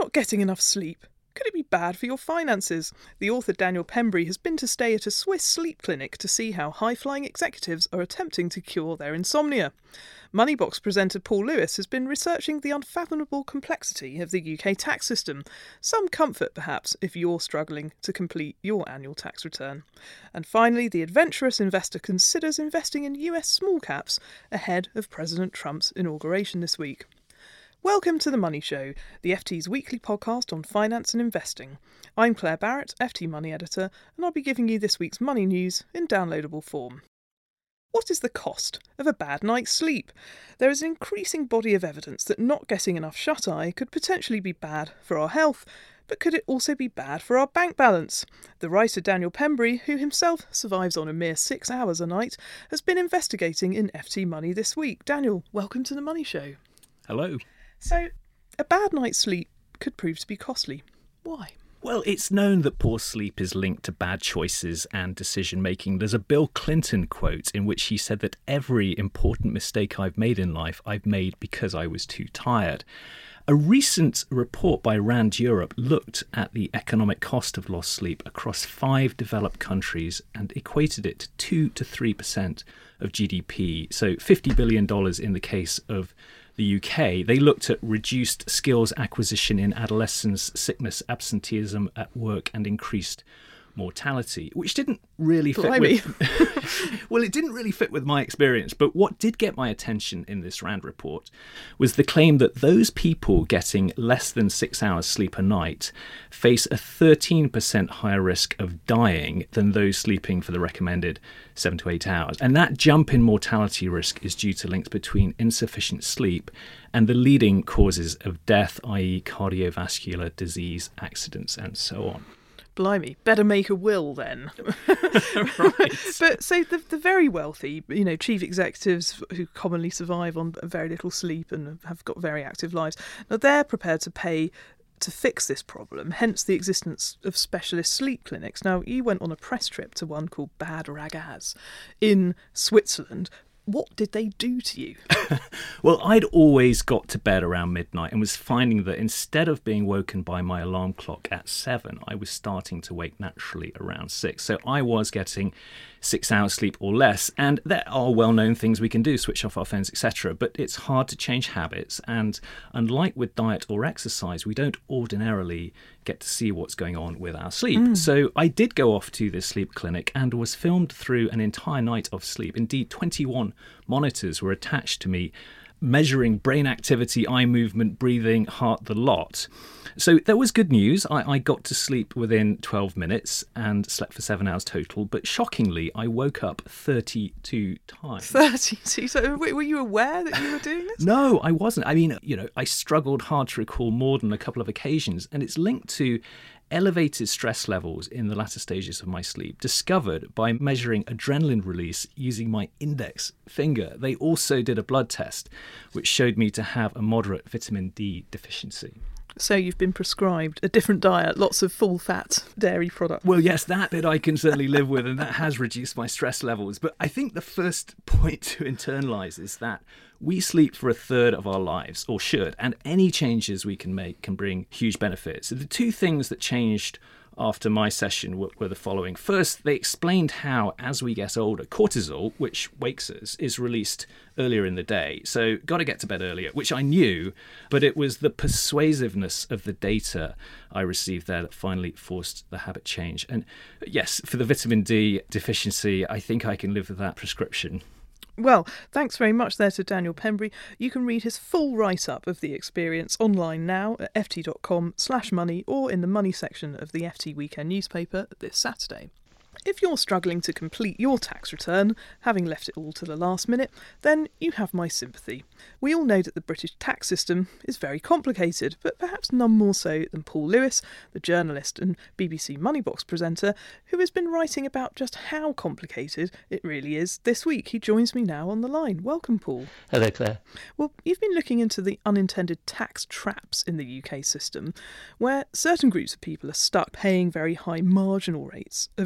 Not getting enough sleep. Could it be bad for your finances? The author Daniel Pembrey has been to stay at a Swiss sleep clinic to see how high-flying executives are attempting to cure their insomnia. Moneybox presenter Paul Lewis has been researching the unfathomable complexity of the UK tax system. Some comfort, perhaps, if you're struggling to complete your annual tax return. And finally, the adventurous investor considers investing in US small caps ahead of President Trump's inauguration this week. Welcome to The Money Show, the FT's weekly podcast on finance and investing. I'm Claire Barrett, FT Money Editor, and I'll be giving you this week's money news in downloadable form. What is the cost of a bad night's sleep? There is an increasing body of evidence that not getting enough shut-eye could potentially be bad for our health, but could it also be bad for our bank balance? The writer Daniel Pembrey, who himself survives on a mere 6 hours a night, has been investigating in FT Money this week. Daniel, welcome to The Money Show. Hello. So, a bad night's sleep could prove to be costly. Why? Well, it's known that poor sleep is linked to bad choices and decision-making. There's a Bill Clinton quote in which he said that every important mistake I've made in life, I've made because I was too tired. A recent report by Rand Europe looked at the economic cost of lost sleep across 5 developed countries and equated it to 2 to 3% of GDP. So $50 billion in the case of the UK. They looked at reduced skills acquisition in adolescence, sickness, absenteeism at work, and increased mortality, which didn't really fit with... Well, it didn't really fit with my experience, but what did get my attention in this Rand report was the claim that those people getting less than 6 hours sleep a night face a 13% higher risk of dying than those sleeping for the recommended 7 to 8 hours. And that jump in mortality risk is due to links between insufficient sleep and the leading causes of death, i.e. cardiovascular disease, accidents, and so on. Blimey, better make a will then. Right. But so the very wealthy, chief executives who commonly survive on very little sleep and have got very active lives, now they're prepared to pay to fix this problem, hence the existence of specialist sleep clinics. Now, you went on a press trip to one called Bad Ragaz in Switzerland. What did they do to you? Well, I'd always got to bed around midnight and was finding that instead of being woken by my alarm clock at 7, I was starting to wake naturally around 6. So I was getting 6 hours sleep or less. And there are well-known things we can do, switch off our phones, etc. But it's hard to change habits. And unlike with diet or exercise, we don't ordinarily get to see what's going on with our sleep. So I did go off to this sleep clinic and was filmed through an entire night of sleep. Indeed, 21 monitors were attached to me, measuring brain activity, eye movement, breathing, heart, the lot. So there was good news. I got to sleep within 12 minutes and slept for 7 hours total. But shockingly, I woke up 32 times. 32? So were you aware that you were doing this? No, I wasn't. I mean, I struggled hard to recall more than a couple of occasions. And it's linked to elevated stress levels in the latter stages of my sleep, discovered by measuring adrenaline release using my index finger. They also did a blood test, which showed me to have a moderate vitamin D deficiency. So you've been prescribed a different diet, lots of full-fat dairy products. Well, yes, that bit I can certainly live with, and that has reduced my stress levels. But I think the first point to internalise is that we sleep for a third of our lives, or should, and any changes we can make can bring huge benefits. So the 2 things that changed after my session were the following. First, they explained how, as we get older, cortisol, which wakes us, is released earlier in the day. So got to get to bed earlier, which I knew, but it was the persuasiveness of the data I received there that finally forced the habit change. And yes, for the vitamin D deficiency, I think I can live with that prescription. Well, thanks very much there to Daniel Pembrey. You can read his full write-up of the experience online now at ft.com/money or in the money section of the FT Weekend newspaper this Saturday. If you're struggling to complete your tax return, having left it all to the last minute, then you have my sympathy. We all know that the British tax system is very complicated, but perhaps none more so than Paul Lewis, the journalist and BBC Moneybox presenter, who has been writing about just how complicated it really is this week. He joins me now on the line. Welcome, Paul. Hello, Claire. Well, you've been looking into the unintended tax traps in the UK system, where certain groups of people are stuck paying very high marginal rates of income tax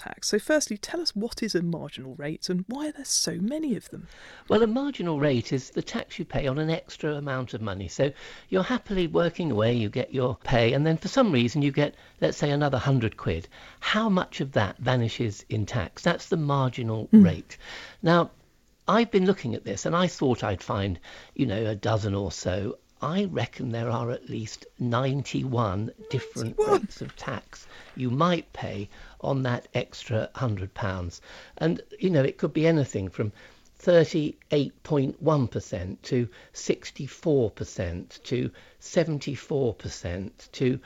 tax. So firstly, tell us what is a marginal rate and why are there so many of them? Well, a marginal rate is the tax you pay on an extra amount of money. So you're happily working away, you get your pay, and then for some reason you get, let's say, another 100 quid. How much of that vanishes in tax? That's the marginal rate. Now, I've been looking at this and I thought I'd find, a dozen or so. I reckon there are at least 91 different rates of tax you might pay on that extra £100. And, it could be anything from 38.1% to 64% to 74% to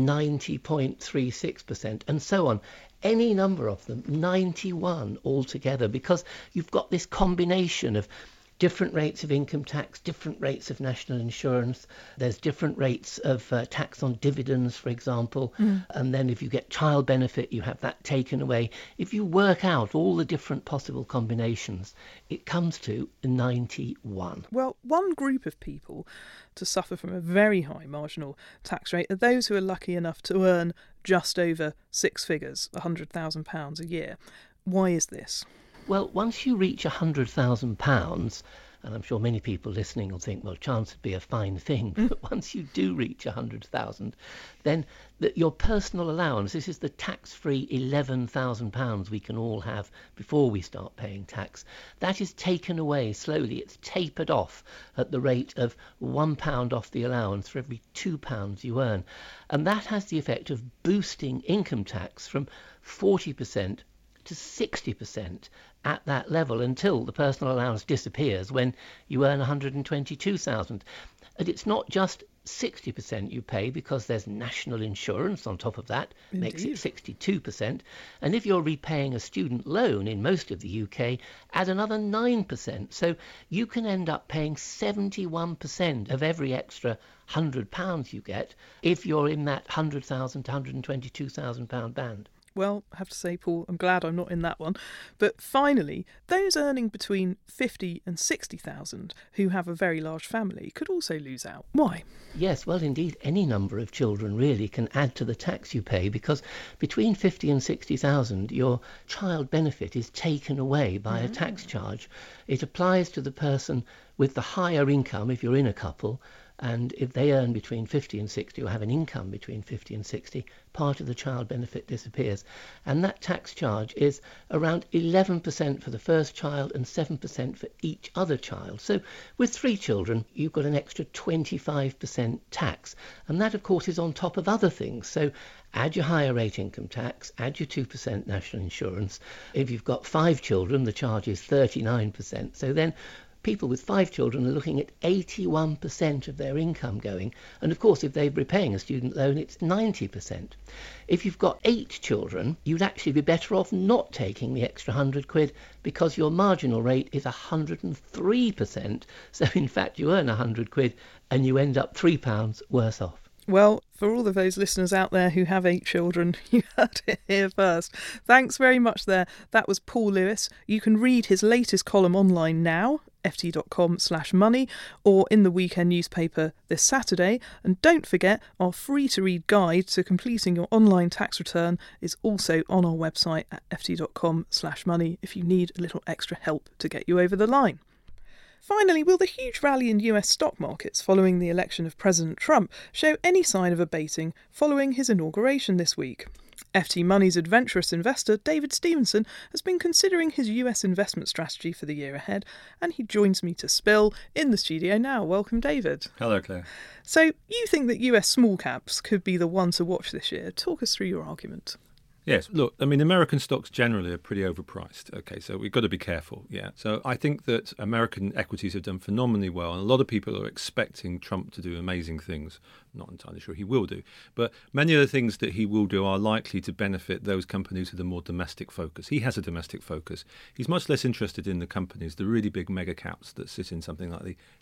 90.36% and so on. Any number of them, 91 altogether, because you've got this combination of different rates of income tax, different rates of national insurance. There's different rates of tax on dividends, for example. And then if you get child benefit, you have that taken away. If you work out all the different possible combinations, it comes to 91. Well, one group of people to suffer from a very high marginal tax rate are those who are lucky enough to earn just over six figures, £100,000 a year. Why is this? Well, once you reach £100,000, and I'm sure many people listening will think, well, chance would be a fine thing, but once you do reach 100,000, then your personal allowance, this is the tax-free £11,000 we can all have before we start paying tax, that is taken away slowly. It's tapered off at the rate of £1 off the allowance for every £2 you earn. And that has the effect of boosting income tax from 40% to 60% at that level until the personal allowance disappears when you earn 122,000. And it's not just 60% you pay because there's national insurance on top of that, makes it 62%. And if you're repaying a student loan in most of the UK, add another 9%. So you can end up paying 71% of every extra £100 you get if you're in that £100,000 to £122,000 band. Well, I have to say, Paul, I'm glad I'm not in that one. But finally, those earning between 50 and 60,000 who have a very large family could also lose out. Why? Yes, well, indeed, any number of children really can add to the tax you pay because between 50 and 60,000, your child benefit is taken away by a tax charge. It applies to the person with the higher income if you're in a couple, and if they earn between 50 and 60 or have an income between 50 and 60, part of the child benefit disappears. And that tax charge is around 11% for the first child and 7% for each other child. So with 3 children, you've got an extra 25% tax. And that, of course, is on top of other things. So add your higher rate income tax, add your 2% national insurance. If you've got 5 children, the charge is 39%. So then people with 5 children are looking at 81% of their income going. And of course, if they're repaying a student loan, it's 90%. If you've got 8 children, you'd actually be better off not taking the extra 100 quid because your marginal rate is 103%. So in fact, you earn 100 quid and you end up £3 worse off. Well, for all of those listeners out there who have 8 children, you heard it here first. Thanks very much there. That was Paul Lewis. You can read his latest column online now, ft.com/money, or in the weekend newspaper this Saturday. And don't forget, our free-to-read guide to completing your online tax return is also on our website at ft.com/money if you need a little extra help to get you over the line. Finally, will the huge rally in US stock markets following the election of President Trump show any sign of abating following his inauguration this week? FT Money's adventurous investor David Stevenson has been considering his US investment strategy for the year ahead, and he joins me to spill in the studio now. Welcome, David. Hello, Claire. So, you think that US small caps could be the one to watch this year? Talk us through your argument. Yes, look, I mean, American stocks generally are pretty overpriced. Okay, so we've got to be careful, yeah. So I think that American equities have done phenomenally well, and a lot of people are expecting Trump to do amazing things. Not entirely sure he will do, but many of the things that he will do are likely to benefit those companies with a more domestic focus. He has a domestic focus. He's much less interested in the companies, the really big mega caps that sit in something like the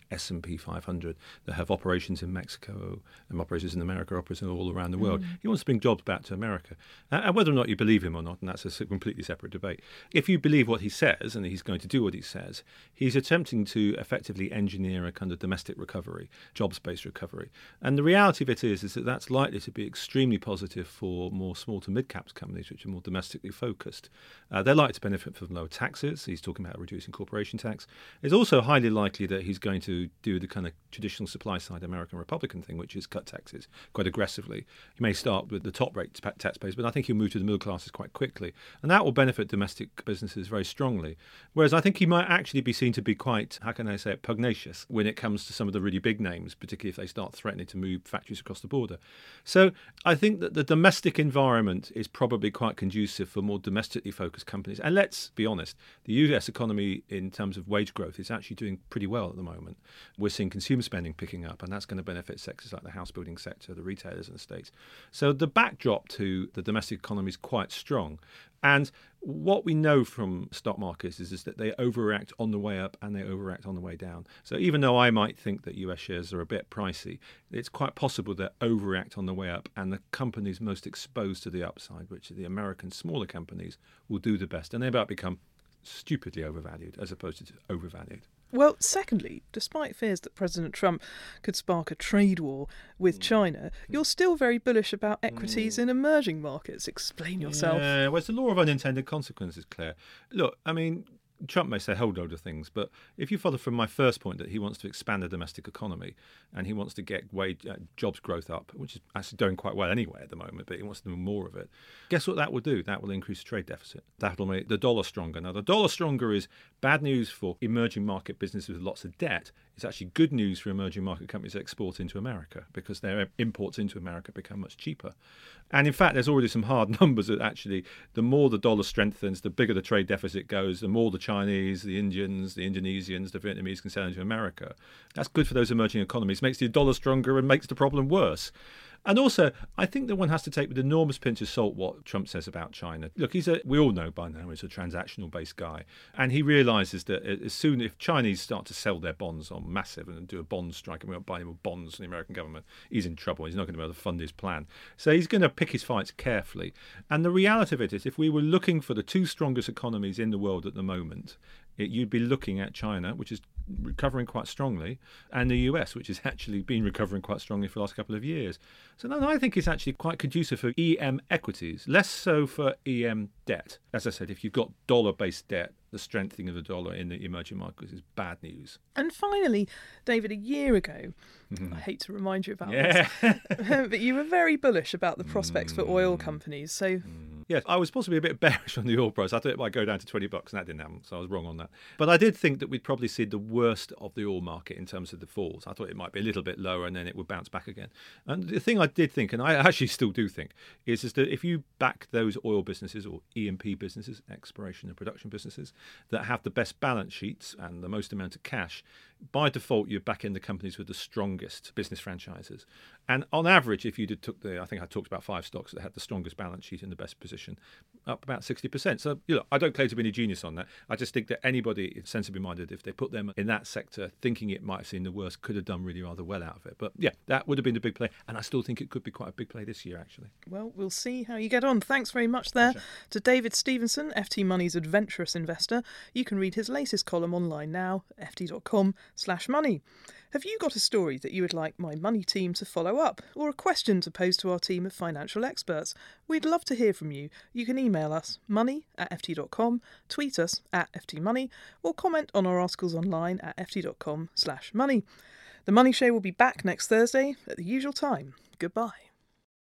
S&P 500 that have operations in Mexico and operations in America, operations all around the world. He wants to bring jobs back to America. And whether or not you believe him or not, and that's a completely separate debate, if you believe what he says, and he's going to do what he says, he's attempting to effectively engineer a kind of domestic recovery, jobs-based recovery. And the reality of it is that that's likely to be extremely positive for more small to mid-caps companies, which are more domestically focused. They're likely to benefit from lower taxes. He's talking about reducing corporation tax. It's also highly likely that he's going to do the kind of traditional supply-side American Republican thing, which is cut taxes quite aggressively. He may start with the top-rate taxpayers, but I think he'll move to the middle classes quite quickly. And that will benefit domestic businesses very strongly. Whereas I think he might actually be seen to be quite, how can I say it, pugnacious when it comes to some of the really big names, particularly if they start threatening to move factories across the border. So I think that the domestic environment is probably quite conducive for more domestically focused companies. And let's be honest, the US economy in terms of wage growth is actually doing pretty well at the moment. We're seeing consumer spending picking up, and that's going to benefit sectors like the house building sector, the retailers in the States. So the backdrop to the domestic economy is quite strong. And what we know from stock markets is that they overreact on the way up and they overreact on the way down. So even though I might think that US shares are a bit pricey, it's quite possible that overreact on the way up, and the companies most exposed to the upside, which are the American smaller companies, will do the best. And they about become stupidly overvalued as opposed to overvalued. Well, secondly, despite fears that President Trump could spark a trade war with China, you're still very bullish about equities in emerging markets. Explain yourself. Yeah, well, it's the law of unintended consequences, Claire. Look, I mean, Trump may say a whole load of things, but if you follow from my first point that he wants to expand the domestic economy and he wants to get jobs growth up, which is actually doing quite well anyway at the moment, but he wants to do more of it, guess what that will do? That will increase the trade deficit. That will make the dollar stronger. Now, the dollar stronger is bad news for emerging market businesses with lots of debt. It's actually good news for emerging market companies that export into America because their imports into America become much cheaper. And in fact, there's already some hard numbers that actually the more the dollar strengthens, the bigger the trade deficit goes, the more the Chinese, the Indians, the Indonesians, the Vietnamese can sell into America. That's good for those emerging economies, makes the dollar stronger and makes the problem worse. And also, I think that one has to take with enormous pinch of salt what Trump says about China. Look, we all know by now he's a transactional-based guy. And he realises that as soon if Chinese start to sell their bonds on massive and do a bond strike and we won't buy any more bonds from the American government, he's in trouble. He's not going to be able to fund his plan. So he's going to pick his fights carefully. And the reality of it is if we were looking for the two strongest economies in the world at the moment, you'd be looking at China, which is recovering quite strongly, and the US, which has actually been recovering quite strongly for the last couple of years. So no, I think it's actually quite conducive for EM equities, less so for EM debt. As I said, if you've got dollar-based debt, the strengthening of the dollar in the emerging markets is bad news. And finally, David, a year ago, I hate to remind you about this, but you were very bullish about the prospects for oil companies. So Yes, I was possibly a bit bearish on the oil price. I thought it might go down to $20, and that didn't happen, so I was wrong on that. But I did think that we'd probably see the worst of the oil market in terms of the falls. I thought it might be a little bit lower and then it would bounce back again. And the thing I did think, and I actually still do think, is that if you back those oil businesses or E&P businesses, exploration and production businesses, that have the best balance sheets and the most amount of cash, by default, you're back in the companies with the strongest business franchises. And on average, if you took I think I talked about 5 stocks that had the strongest balance sheet in the best position, up about 60%. So, I don't claim to be any genius on that. I just think that anybody sensibly minded, if they put them in that sector, thinking it might have seen the worst, could have done really rather well out of it. But yeah, that would have been the big play. And I still think it could be quite a big play this year, actually. Well, we'll see how you get on. Thanks very much there to David Stevenson, FT Money's adventurous investor. You can read his latest column online now, ft.com/money. Have you got a story that you would like my money team to follow up, or a question to pose to our team of financial experts? We'd love to hear from you. You can email us money@ft.com, tweet us @ftmoney, or comment on our articles online at ft.com/money. The Money Show will be back next Thursday at the usual time. Goodbye.